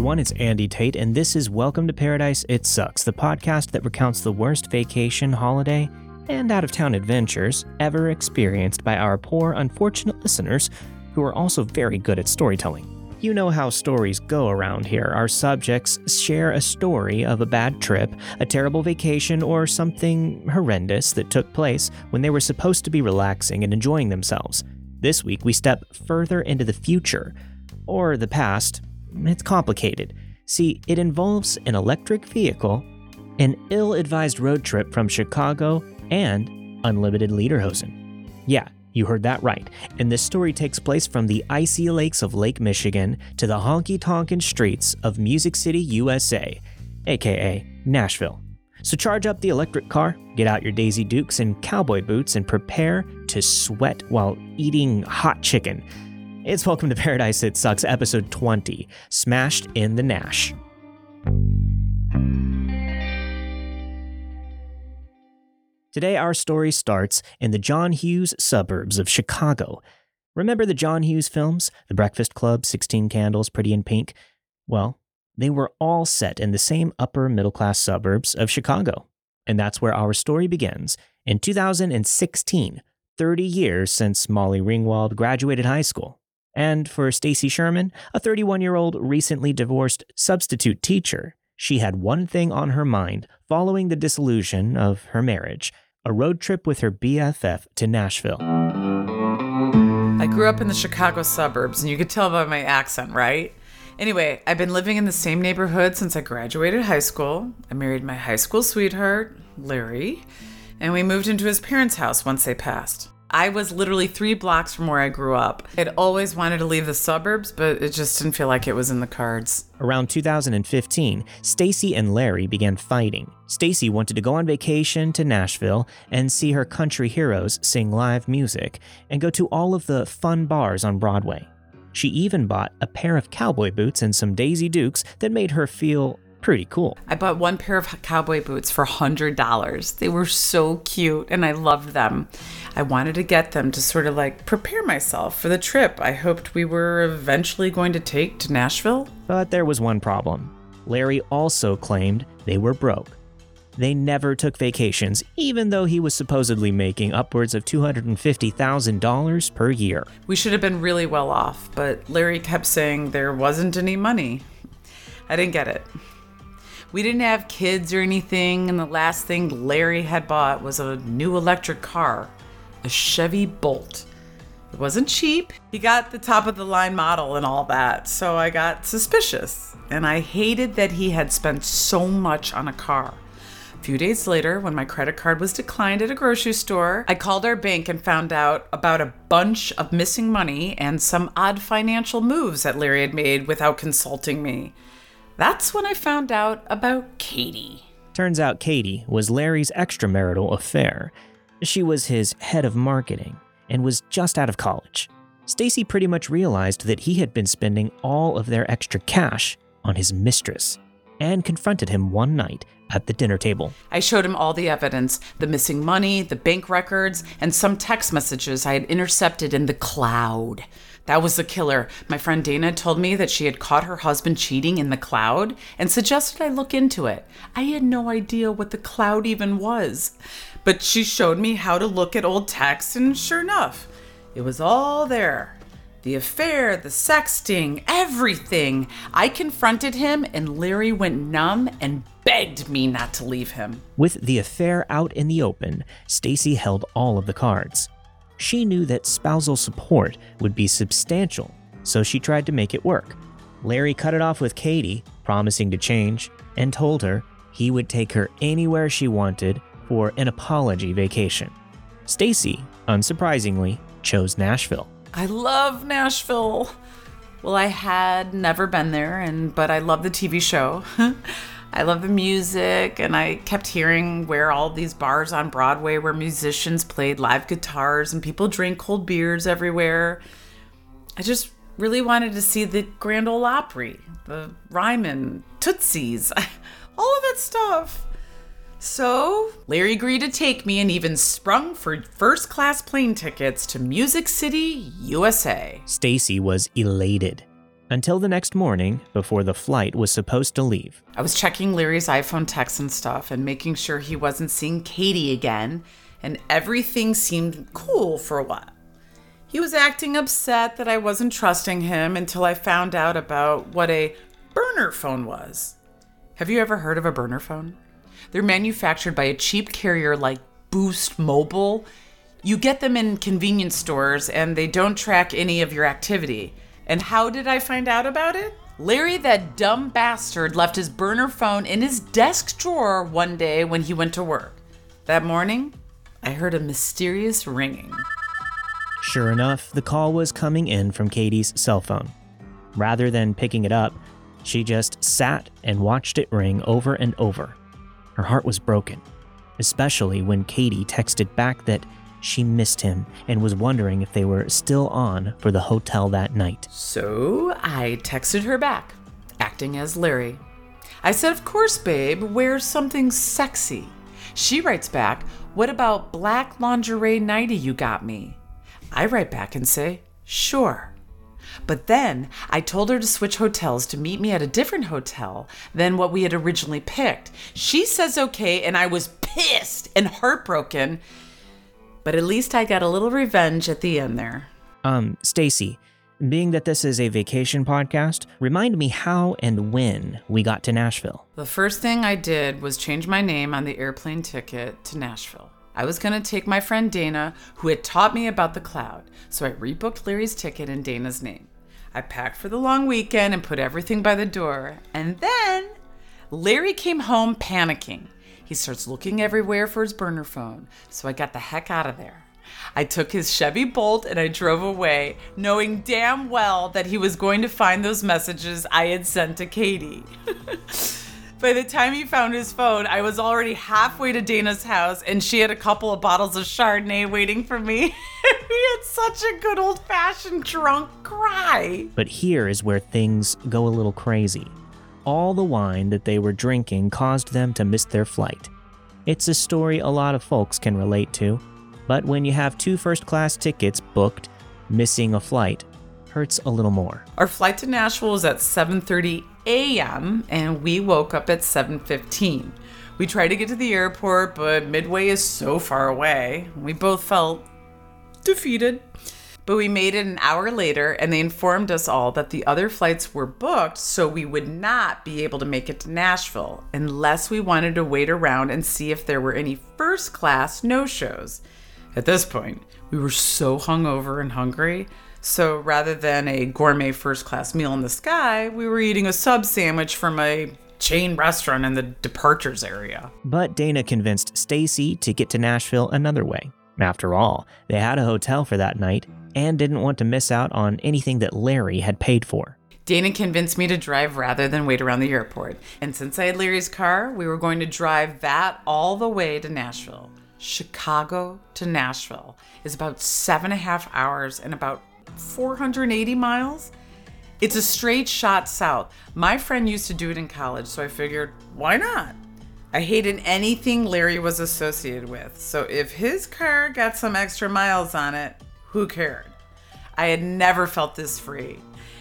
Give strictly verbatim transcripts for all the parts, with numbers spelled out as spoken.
everyone, it's Andy Tate, and this is Welcome to Paradise It Sucks, the podcast that recounts the worst vacation, holiday, and out-of-town adventures ever experienced by our poor, unfortunate listeners who are also very good at storytelling. You know how stories go around here. Our subjects share a story of a bad trip, a terrible vacation, or something horrendous that took place when they were supposed to be relaxing and enjoying themselves. This week, we step further into the future, or the past. It's complicated. See, it involves an electric vehicle, an ill-advised road trip from Chicago, and unlimited lederhosen. Yeah, you heard that right. And this story takes place from the icy lakes of Lake Michigan to the honky-tonkin' streets of Music City, U S A, aka Nashville. So charge up the electric car, get out your Daisy Dukes and cowboy boots, and prepare to sweat while eating hot chicken. It's Welcome to Paradise It Sucks, episode twenty, Smashed in the Nash. Today, our story starts in the John Hughes suburbs of Chicago. Remember the John Hughes films? The Breakfast Club, sixteen Candles, Pretty in Pink? Well, they were all set in the same upper middle-class suburbs of Chicago. And that's where our story begins. In two thousand sixteen, thirty years since Molly Ringwald graduated high school. And for Stacy Sherman, a thirty-one-year-old recently divorced substitute teacher, she had one thing on her mind following the dissolution of her marriage, a road trip with her B F F to Nashville. I grew up in the Chicago suburbs, and you could tell by my accent, right? Anyway, I've been living in the same neighborhood since I graduated high school. I married my high school sweetheart, Larry, and we moved into his parents' house once they passed. I was literally three blocks from where I grew up. I'd always wanted to leave the suburbs, but it just didn't feel like it was in the cards. Around two thousand fifteen, Stacy and Larry began fighting. Stacy wanted to go on vacation to Nashville and see her country heroes sing live music and go to all of the fun bars on Broadway. She even bought a pair of cowboy boots and some Daisy Dukes that made her feel pretty cool. I bought one pair of cowboy boots for one hundred dollars. They were so cute, and I loved them. I wanted to get them to sort of like prepare myself for the trip I hoped we were eventually going to take to Nashville. But there was one problem. Larry also claimed they were broke. They never took vacations, even though he was supposedly making upwards of two hundred fifty thousand dollars per year. We should have been really well off, but Larry kept saying there wasn't any money. I didn't get it. We didn't have kids or anything, and the last thing Larry had bought was a new electric car, a Chevy Bolt. It wasn't cheap. He got the top of the line model and all that, so I got suspicious, and I hated that he had spent so much on a car. A few days later, when my credit card was declined at a grocery store, I called our bank and found out about a bunch of missing money and some odd financial moves that Larry had made without consulting me. That's when I found out about Katie. Turns out Katie was Larry's extramarital affair. She was his head of marketing and was just out of college. Stacy pretty much realized that he had been spending all of their extra cash on his mistress and confronted him one night at the dinner table. I showed him all the evidence, the missing money, the bank records, and some text messages I had intercepted in the cloud. That was the killer. My friend Dana told me that she had caught her husband cheating in the cloud and suggested I look into it. I had no idea what the cloud even was. But she showed me how to look at old texts, and sure enough, it was all there. The affair, the sexting, everything. I confronted him, and Larry went numb and begged me not to leave him. With the affair out in the open, Stacy held all of the cards. She knew that spousal support would be substantial, so she tried to make it work. Larry cut it off with Katie, promising to change, and told her he would take her anywhere she wanted for an apology vacation. Stacy, unsurprisingly, chose Nashville. I love Nashville. Well, I had never been there, and but I love the T V show. I love the music, and I kept hearing where all these bars on Broadway where musicians played live guitars and people drank cold beers everywhere. I just really wanted to see the Grand Ole Opry, the Ryman, Tootsies, all of that stuff. So Larry agreed to take me and even sprung for first-class plane tickets to Music City, U S A. Stacy was elated. until the next morning before the flight was supposed to leave. I was checking Larry's iPhone texts and stuff and making sure he wasn't seeing Katie again, and everything seemed cool for a while. He was acting upset that I wasn't trusting him until I found out about what a burner phone was. Have you ever heard of a burner phone? They're manufactured by a cheap carrier like Boost Mobile. You get them in convenience stores and they don't track any of your activity. And how did I find out about it? Larry, that dumb bastard, left his burner phone in his desk drawer one day when he went to work. That morning, I heard a mysterious ringing. Sure enough, the call was coming in from Katie's cell phone. Rather than picking it up, she just sat and watched it ring over and over. Her heart was broken, especially when Katie texted back that she missed him and was wondering if they were still on for the hotel that night. So I texted her back, acting as Larry. I said, "Of course, babe, wear something sexy." She writes back, "What about black lingerie nightie you got me?" I write back and say, "Sure." But then I told her to switch hotels to meet me at a different hotel than what we had originally picked. She says okay, and I was pissed and heartbroken. But at least I got a little revenge at the end there. Um, Stacy, being that this is a vacation podcast, remind me how and when we got to Nashville. The first thing I did was change my name on the airplane ticket to Nashville. I was going to take my friend Dana, who had taught me about the cloud, so I rebooked Larry's ticket in Dana's name. I packed for the long weekend and put everything by the door, and then Larry came home panicking. He starts looking everywhere for his burner phone, so I got the heck out of there. I took his Chevy Bolt and I drove away, knowing damn well that he was going to find those messages I had sent to Katie. By the time he found his phone, I was already halfway to Dana's house, and she had a couple of bottles of Chardonnay waiting for me. We had such a good old-fashioned drunk cry. But here is where things go a little crazy. All the wine that they were drinking caused them to miss their flight. It's a story a lot of folks can relate to, but when you have two first-class tickets booked, missing a flight hurts a little more. Our flight to Nashville was at seven thirty a.m. and we woke up at seven fifteen. We tried to get to the airport, but Midway is so far away. We both felt defeated. But we made it an hour later, and they informed us all that the other flights were booked, so we would not be able to make it to Nashville unless we wanted to wait around and see if there were any first-class no-shows. At this point, we were so hungover and hungry, so rather than a gourmet first-class meal in the sky, we were eating a sub sandwich from a chain restaurant in the departures area. But Dana convinced Stacy to get to Nashville another way. After all, they had a hotel for that night and didn't want to miss out on anything that Larry had paid for. Dana convinced me to drive rather than wait around the airport. And since I had Larry's car, we were going to drive that all the way to Nashville. Chicago to Nashville is about seven and a half hours and about four hundred eighty miles. It's a straight shot south. My friend used to do it in college, so I figured, why not? I hated anything Larry was associated with, so if his car got some extra miles on it, who cared? I had never felt this free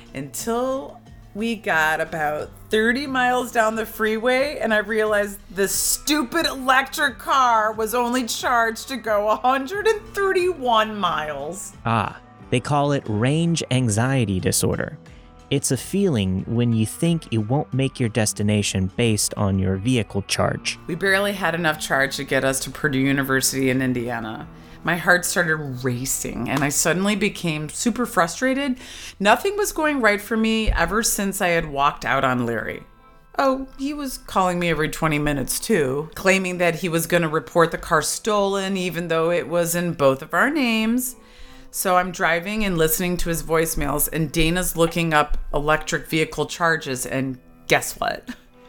until we got about thirty miles down the freeway and I realized the stupid electric car was only charged to go one hundred thirty-one miles. Ah, they call it range anxiety disorder. It's a feeling when you think you won't make your destination based on your vehicle charge. We barely had enough charge to get us to Purdue University in Indiana. My heart started racing and I suddenly became super frustrated. Nothing was going right for me ever since I had walked out on Larry. Oh, he was calling me every twenty minutes too, claiming that he was going to report the car stolen even though it was in both of our names. So I'm driving and listening to his voicemails, and Dana's looking up electric vehicle charges, and guess what?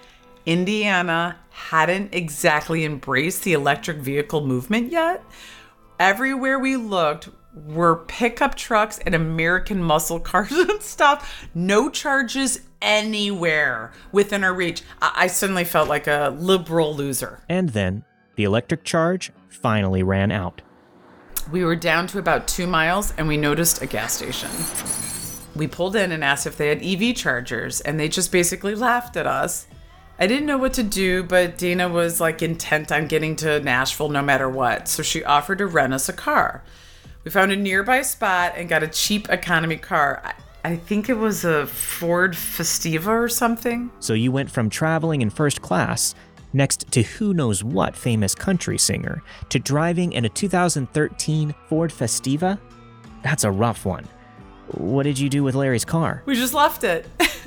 Indiana hadn't exactly embraced the electric vehicle movement yet. Everywhere we looked were pickup trucks and American muscle cars and stuff. No charges anywhere within our reach. I, I suddenly felt like a liberal loser. And then the electric charge finally ran out. We were down to about two miles and we noticed a gas station. We pulled in and asked if they had E V chargers, and they just basically laughed at us. I didn't know what to do, but Dana was like intent on getting to Nashville no matter what, so she offered to rent us a car. We found a nearby spot and got a cheap economy car. I, I think it was a Ford Festiva or something. So you went from traveling in first class, next to who knows what famous country singer, to driving in a two thousand thirteen Ford Festiva? That's a rough one. What did you do with Larry's car? We just left it.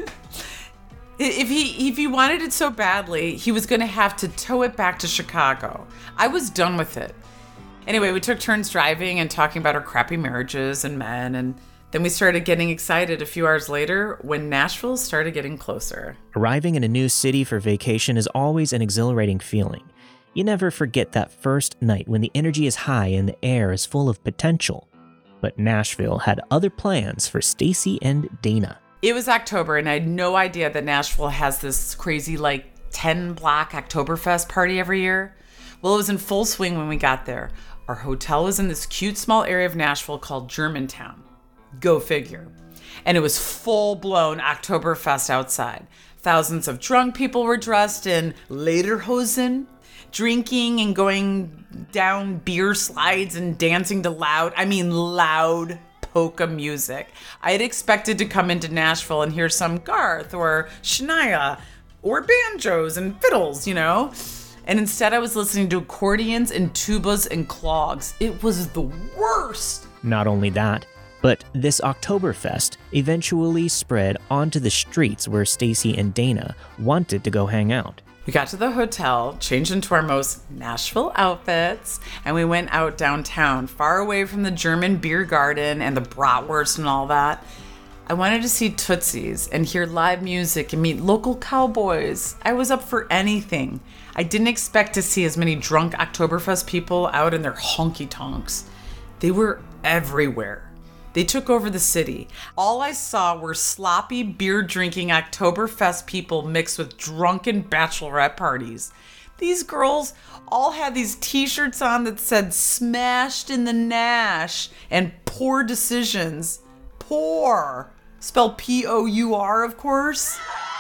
If he if he wanted it so badly, he was going to have to tow it back to Chicago. I was done with it. Anyway, we took turns driving and talking about our crappy marriages and men, and then we started getting excited a few hours later when Nashville started getting closer. Arriving in a new city for vacation is always an exhilarating feeling. You never forget that first night when the energy is high and the air is full of potential. But Nashville had other plans for Stacy and Dana. It was October, and I had no idea that Nashville has this crazy, like, ten-block Oktoberfest party every year. Well, it was in full swing when we got there. Our hotel was in this cute small area of Nashville called Germantown. Go figure. And it was full-blown Oktoberfest outside. Thousands of drunk people were dressed in lederhosen, drinking and going down beer slides and dancing to loud, I mean loud, polka music. I had expected to come into Nashville and hear some Garth or Shania or banjos and fiddles, you know? And instead I was listening to accordions and tubas and clogs. It was the worst. Not only that, but this Oktoberfest eventually spread onto the streets where Stacy and Dana wanted to go hang out. We got to the hotel, changed into our most Nashville outfits, and we went out downtown, far away from the German beer garden and the bratwurst and all that. I wanted to see Tootsies and hear live music and meet local cowboys. I was up for anything. I didn't expect to see as many drunk Oktoberfest people out in their honky-tonks. They were everywhere. They took over the city. All I saw were sloppy beer-drinking Oktoberfest people mixed with drunken bachelorette parties. These girls all had these t-shirts on that said "Smashed in the Nash" and "Poor Decisions." Poor. Spelled P O U R, of course.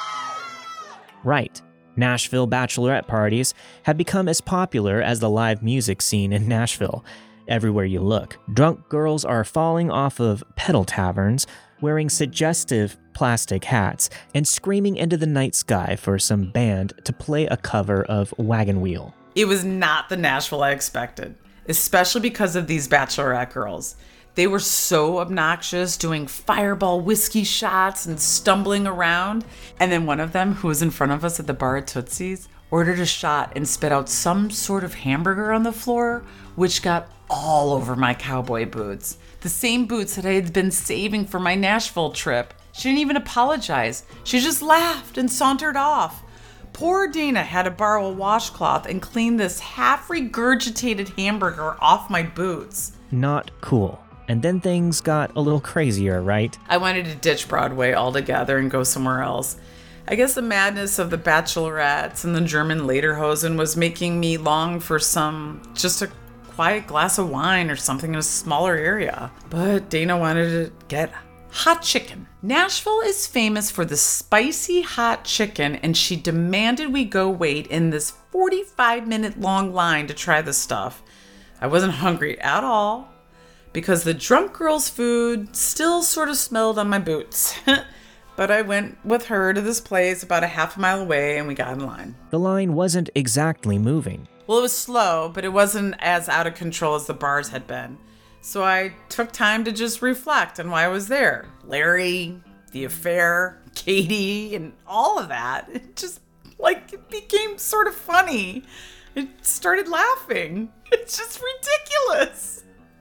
Right. Nashville bachelorette parties have become as popular as the live music scene in Nashville. Everywhere you look, drunk girls are falling off of pedal taverns, wearing suggestive plastic hats, and screaming into the night sky for some band to play a cover of Wagon Wheel. It was not the Nashville I expected, especially because of these bachelorette girls. They were so obnoxious, doing fireball whiskey shots and stumbling around. And then one of them, who was in front of us at the bar at Tootsie's, ordered a shot and spit out some sort of hamburger on the floor, which got all over my cowboy boots. The same boots that I had been saving for my Nashville trip. She didn't even apologize. She just laughed and sauntered off. Poor Dana had to borrow a washcloth and clean this half-regurgitated hamburger off my boots. Not cool. And then things got a little crazier, right? I wanted to ditch Broadway altogether and go somewhere else. I guess the madness of the bachelorettes and the German lederhosen was making me long for some, just a quiet glass of wine or something in a smaller area. But Dana wanted to get hot chicken. Nashville is famous for the spicy hot chicken, and she demanded we go wait in this forty-five minute long line to try the stuff. I wasn't hungry at all because the drunk girl's food still sort of smelled on my boots. But I went with her to this place about a half a mile away, and we got in line. The line wasn't exactly moving. Well, it was slow, but it wasn't as out of control as the bars had been. So I took time to just reflect on why I was there. Larry, the affair, Katie, and all of that. It just, like, it became sort of funny. It started laughing. It's just ridiculous.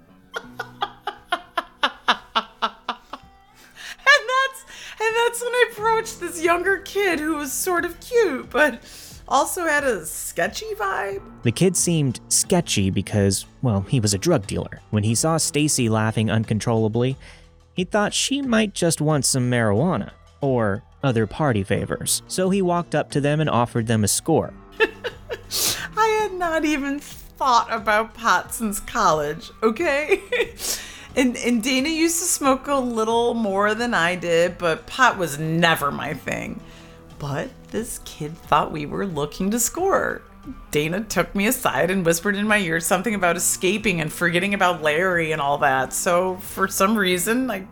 And that's and that's when I approached this younger kid who was sort of cute, but also had a sketchy vibe. The kid seemed sketchy because, well, he was a drug dealer. When he saw Stacy laughing uncontrollably, he thought she might just want some marijuana or other party favors. So he walked up to them and offered them a score. I had not even thought about pot since college, okay? And, and Dana used to smoke a little more than I did, but pot was never my thing. But this kid thought we were looking to score. Dana took me aside and whispered in my ear something about escaping and forgetting about Larry and all that. So for some reason, I,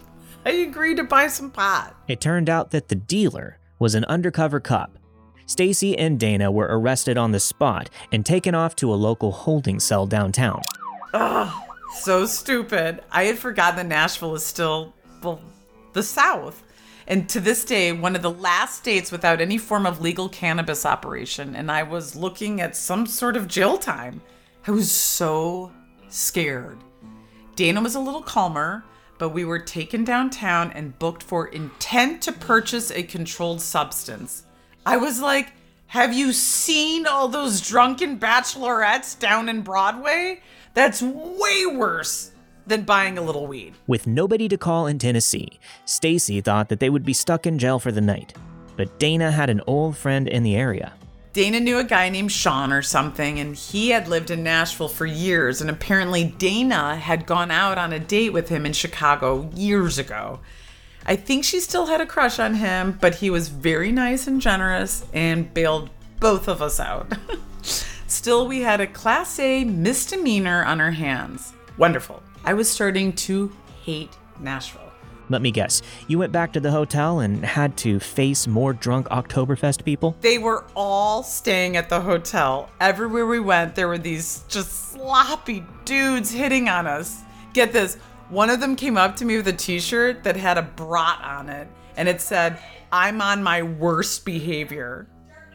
I agreed to buy some pot. It turned out that the dealer was an undercover cop. Stacy and Dana were arrested on the spot and taken off to a local holding cell downtown. Ugh, so stupid. I had forgotten that Nashville is still, well, the South. And to this day, one of the last states without any form of legal cannabis operation. And I was looking at some sort of jail time. I was so scared. Dana was a little calmer, but we were taken downtown and booked for intent to purchase a controlled substance. I was like, have you seen all those drunken bachelorettes down in Broadway? That's way worse than buying a little weed. With nobody to call in Tennessee, Stacy thought that they would be stuck in jail for the night. But Dana had an old friend in the area. Dana knew a guy named Sean or something, and he had lived in Nashville for years, and apparently Dana had gone out on a date with him in Chicago years ago. I think she still had a crush on him, but he was very nice and generous and bailed both of us out. Still, we had a Class A misdemeanor on our hands. Wonderful. I was starting to hate Nashville. Let me guess, you went back to the hotel and had to face more drunk Oktoberfest people? They were all staying at the hotel. Everywhere we went, there were these just sloppy dudes hitting on us. Get this, one of them came up to me with a t-shirt that had a brat on it, and it said, "I'm on my worst behavior."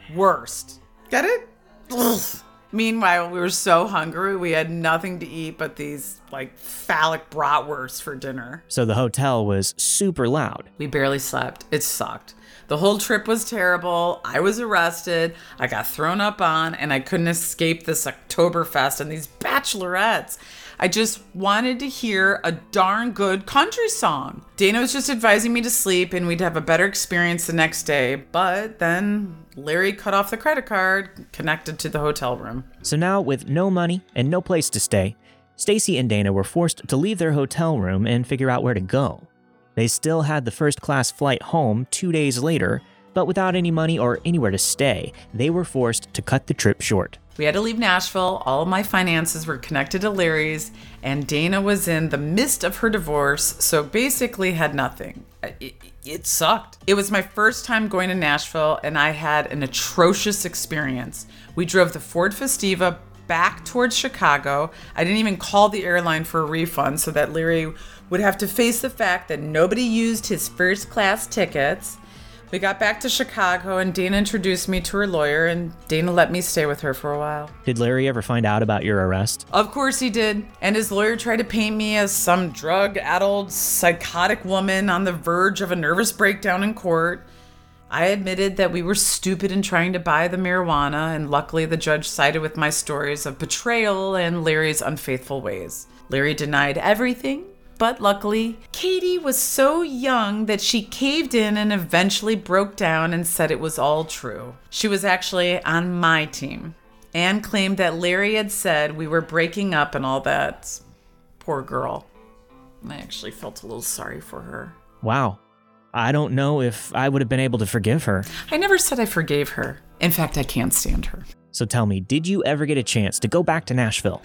Worst. Get it? Ugh. Meanwhile, we were so hungry, we had nothing to eat but these, like, phallic bratwursts for dinner. So the hotel was super loud. We barely slept. It sucked. The whole trip was terrible. I was arrested. I got thrown up on, and I couldn't escape this Oktoberfest and these bachelorettes. I just wanted to hear a darn good country song. Dana was just advising me to sleep and we'd have a better experience the next day. But then Larry cut off the credit card connected to the hotel room. So now, with no money and no place to stay, Stacy and Dana were forced to leave their hotel room and figure out where to go. They still had the first-class flight home two days later, but without any money or anywhere to stay, they were forced to cut the trip short. We had to leave Nashville. All of my finances were connected to Larry's, and Dana was in the midst of her divorce, so basically had nothing. It, it sucked. It was my first time going to Nashville, and I had an atrocious experience. We drove the Ford Festiva back towards Chicago. I didn't even call the airline for a refund so that Larry would have to face the fact that nobody used his first class tickets. We got back to Chicago and Dana introduced me to her lawyer and Dana let me stay with her for a while. Did Larry ever find out about your arrest? Of course he did. And his lawyer tried to paint me as some drug-addled, psychotic woman on the verge of a nervous breakdown in court. I admitted that we were stupid in trying to buy the marijuana, and luckily the judge sided with my stories of betrayal and Larry's unfaithful ways. Larry denied everything, but luckily, Katie was so young that she caved in and eventually broke down and said it was all true. She was actually on my team and claimed that Larry had said we were breaking up and all that. Poor girl. I actually felt a little sorry for her. Wow. I don't know if I would have been able to forgive her. I never said I forgave her. In fact, I can't stand her. So tell me, did you ever get a chance to go back to Nashville?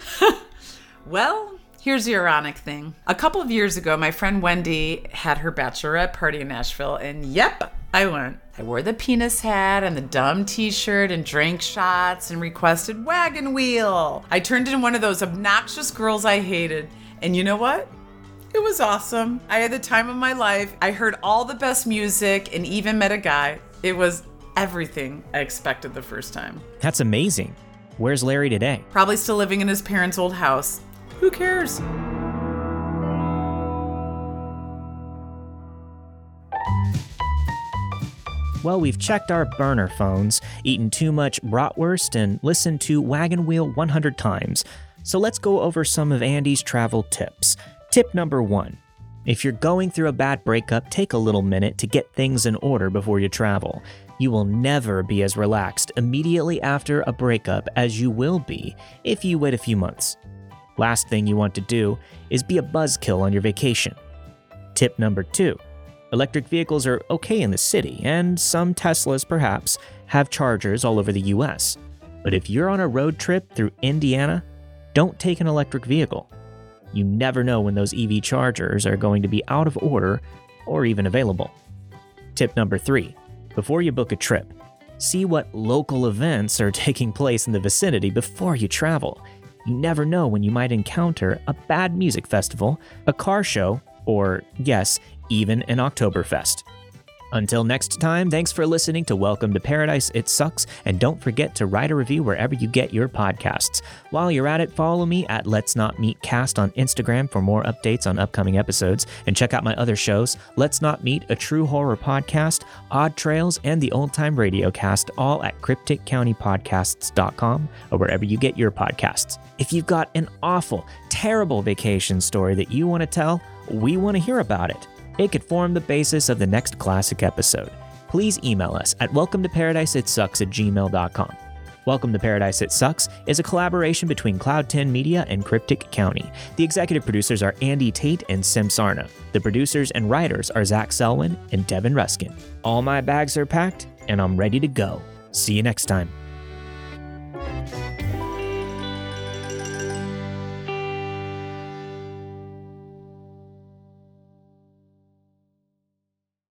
Well, here's the ironic thing. A couple of years ago, my friend Wendy had her bachelorette party in Nashville, and yep, I went. I wore the penis hat and the dumb t-shirt and drank shots and requested wagon wheel. I turned into one of those obnoxious girls I hated. And you know what? It was awesome. I had the time of my life. I heard all the best music and even met a guy. It was everything I expected the first time. That's amazing. Where's Larry today? Probably still living in his parents' old house. Who cares? Well, we've checked our burner phones, eaten too much bratwurst, and listened to Wagon Wheel one hundred times. So let's go over some of Andy's travel tips. Tip number one. If you're going through a bad breakup, take a little minute to get things in order before you travel. You will never be as relaxed immediately after a breakup as you will be if you wait a few months. Last thing you want to do is be a buzzkill on your vacation. Tip number two. Electric vehicles are okay in the city, and some Teslas perhaps have chargers all over the U S. But if you're on a road trip through Indiana, don't take an electric vehicle. You never know when those E V chargers are going to be out of order or even available. Tip number three. Before you book a trip, see what local events are taking place in the vicinity before you travel. You never know when you might encounter a bad music festival, a car show, or, yes, even an Oktoberfest. Until next time, thanks for listening to Welcome to Paradise, It Sucks, and don't forget to write a review wherever you get your podcasts. While you're at it, follow me at Let's Not Meet Cast on Instagram for more updates on upcoming episodes, and check out my other shows, Let's Not Meet, a true horror podcast, Odd Trails, and the Old Time Radio Cast, all at cryptic county podcasts dot com or wherever you get your podcasts. If you've got an awful, terrible vacation story that you want to tell, we want to hear about it. It could form the basis of the next classic episode. Please email us at welcome to paradise it sucks at gmail dot com. Welcome to Paradise It Sucks is a collaboration between Cloud ten Media and Cryptic County. The executive producers are Andy Tate and Sim Sarna. The producers and writers are Zach Selwyn and Devin Ruskin. All my bags are packed, and I'm ready to go. See you next time.